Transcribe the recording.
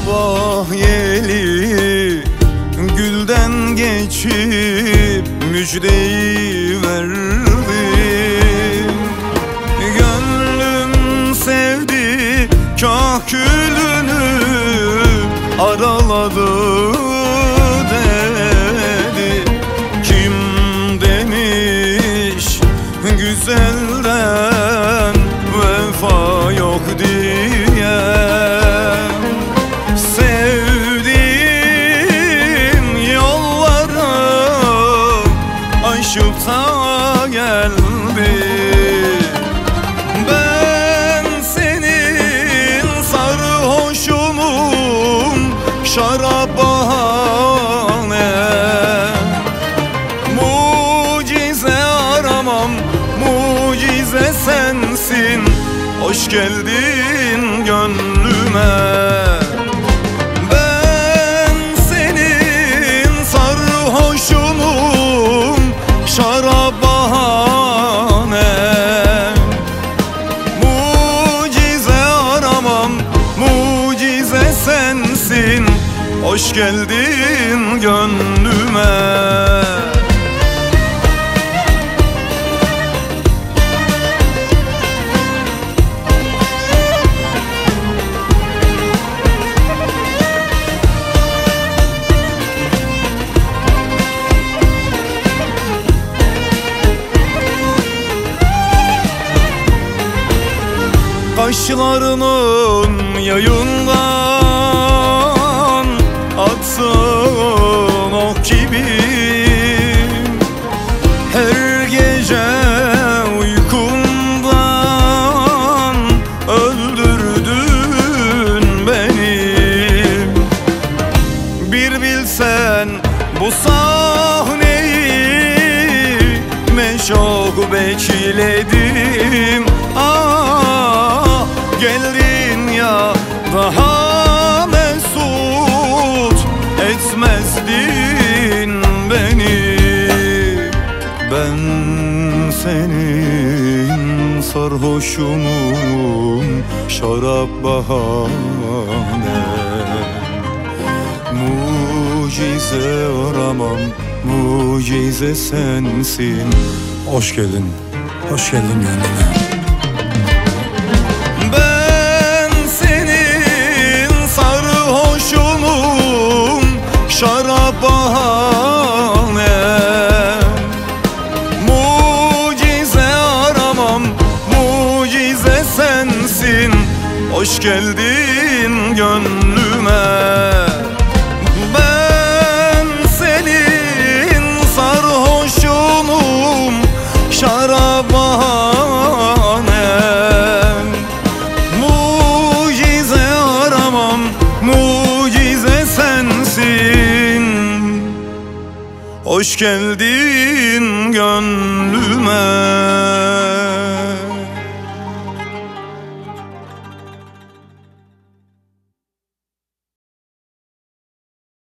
sabah yeli gülden geçip müjdeyi verdim. Gönlüm sevdi kahkülünü araladı dedi. Kim demiş güzelden vefa yok diye. Sevdiğim yolları aşıp da geldi. Ben senin sarhoşunum, şarap bahane. Mucize aramam, mucize sensin. Hoş geldin gönlüme. Ben senin sarhoşunum, şarap bahane. Mucize aramam, mucize sensin. Hoş geldin gönlüme. Kaşlarının yayından aksın ok gibi. Her gece uykumdan öldürdün beni. Bir bilsen bu sahneyi ne çok bekledim. Geldin ya daha mesut etmezdin beni. Ben senin sarhoşunum, şarap bahane. Mucize aramam, mucize sensin. Hoş geldin, hoş geldin gönlüme. Şarap bahane. Mucize aramam, mucize sensin. Hoş geldin gönlüme. Ben senin sarhoşunum, şarap bahane. Mucize aramam, mucize sensin. Hoş geldin gönlüme.